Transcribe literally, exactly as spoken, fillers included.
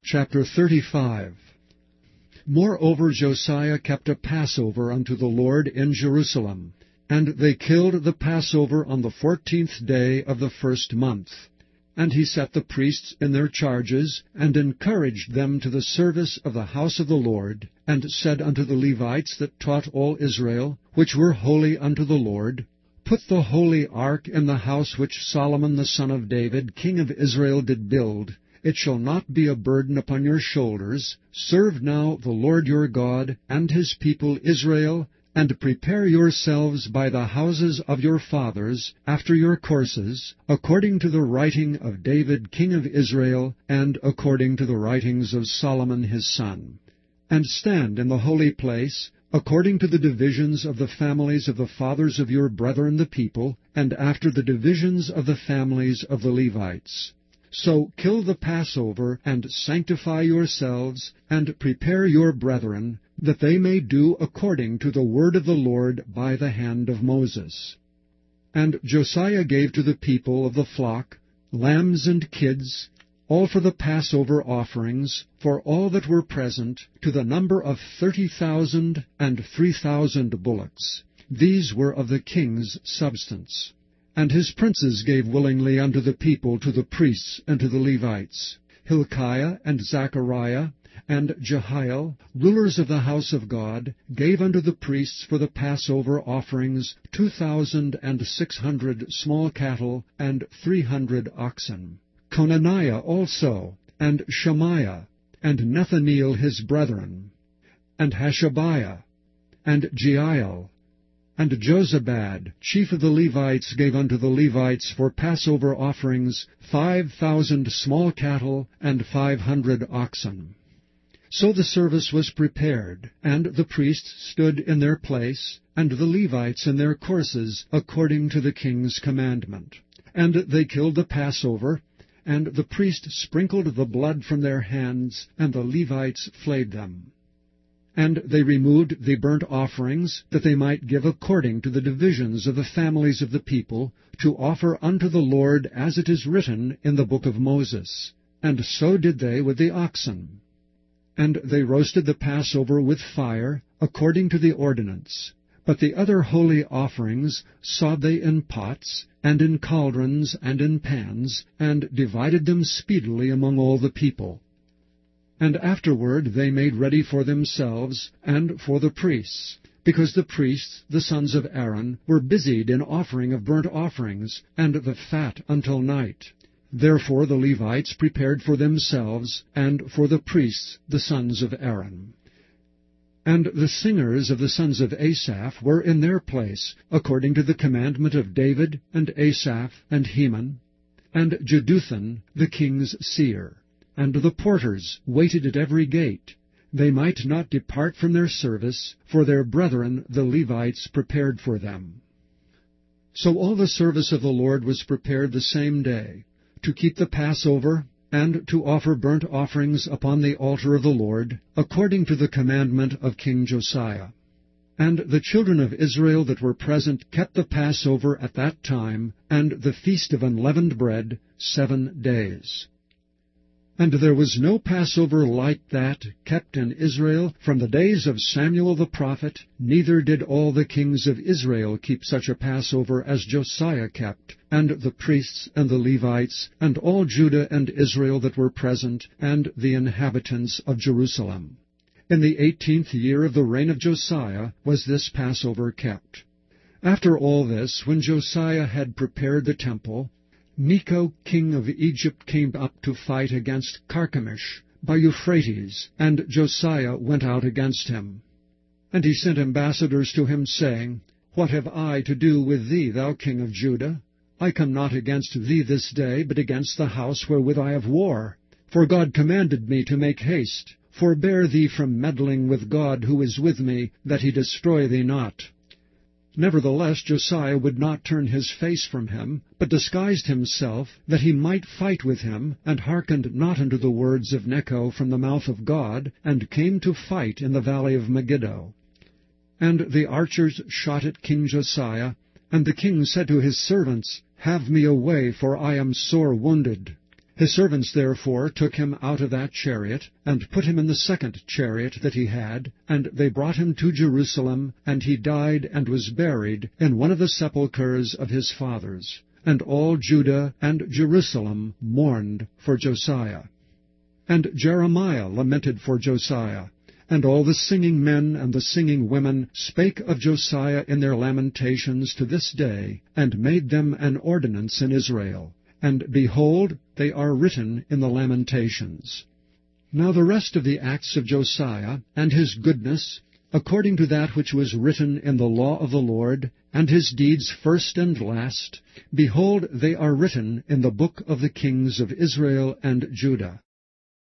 Chapter thirty-five. Moreover Josiah kept a Passover unto the Lord in Jerusalem, and they killed the Passover on the fourteenth day of the first month. And he set the priests in their charges, and encouraged them to the service of the house of the Lord, and said unto the Levites that taught all Israel, which were holy unto the Lord, Put the holy ark in the house which Solomon the son of David, king of Israel, did build. It shall not be a burden upon your shoulders. Serve now the Lord your God, and his people Israel, and prepare yourselves by the houses of your fathers, after your courses, according to the writing of David king of Israel, and according to the writings of Solomon his son. And stand in the holy place, according to the divisions of the families of the fathers of your brethren the people, and after the divisions of the families of the Levites. So kill the Passover, and sanctify yourselves, and prepare your brethren, that they may do according to the word of the Lord by the hand of Moses. And Josiah gave to the people of the flock lambs and kids, all for the Passover offerings, for all that were present, to the number of thirty thousand and three thousand bullocks. These were of the king's substance. And his princes gave willingly unto the people, to the priests, and to the Levites. Hilkiah, and Zechariah, and Jehiel, rulers of the house of God, gave unto the priests for the Passover offerings two thousand and six hundred small cattle, and three hundred oxen. Conaniah also, and Shemaiah, and Nethaneel his brethren, and Hashabiah, and Jeiel, and Jozabad, chief of the Levites, gave unto the Levites for Passover offerings five thousand small cattle and five hundred oxen. So the service was prepared, and the priests stood in their place, and the Levites in their courses, according to the king's commandment. And they killed the Passover, and the priest sprinkled the blood from their hands, and the Levites flayed them. And they removed the burnt offerings, that they might give according to the divisions of the families of the people, to offer unto the Lord as it is written in the book of Moses. And so did they with the oxen. And they roasted the Passover with fire, according to the ordinance. But the other holy offerings sawed they in pots, and in cauldrons, and in pans, and divided them speedily among all the people. And afterward they made ready for themselves, and for the priests, because the priests, the sons of Aaron, were busied in offering of burnt offerings, and the fat until night. Therefore the Levites prepared for themselves, and for the priests, the sons of Aaron. And the singers of the sons of Asaph were in their place, according to the commandment of David, and Asaph, and Heman, and Jeduthun, the king's seer. And the porters waited at every gate. They might not depart from their service, for their brethren the Levites prepared for them. So all the service of the Lord was prepared the same day, to keep the Passover, and to offer burnt offerings upon the altar of the Lord, according to the commandment of King Josiah. And the children of Israel that were present kept the Passover at that time, and the feast of unleavened bread, seven days. And there was no Passover like that kept in Israel from the days of Samuel the prophet, neither did all the kings of Israel keep such a Passover as Josiah kept, and the priests and the Levites, and all Judah and Israel that were present, and the inhabitants of Jerusalem. In the eighteenth year of the reign of Josiah was this Passover kept. After all this, when Josiah had prepared the temple, Necho king of Egypt came up to fight against Carchemish by Euphrates, and Josiah went out against him. And he sent ambassadors to him, saying, What have I to do with thee, thou king of Judah? I come not against thee this day, but against the house wherewith I have war. For God commanded me to make haste. Forbear thee from meddling with God who is with me, that he destroy thee not. Nevertheless Josiah would not turn his face from him, but disguised himself, that he might fight with him, and hearkened not unto the words of Necho from the mouth of God, and came to fight in the valley of Megiddo. And the archers shot at King Josiah, and the king said to his servants, Have me away, for I am sore wounded. His servants therefore took him out of that chariot, and put him in the second chariot that he had, and they brought him to Jerusalem, and he died and was buried in one of the sepulchres of his fathers. And all Judah and Jerusalem mourned for Josiah. And Jeremiah lamented for Josiah. And all the singing men and the singing women spake of Josiah in their lamentations to this day, and made them an ordinance in Israel. And behold, they are written in the Lamentations. Now the rest of the acts of Josiah, and his goodness, according to that which was written in the law of the Lord, and his deeds first and last, behold, they are written in the book of the kings of Israel and Judah.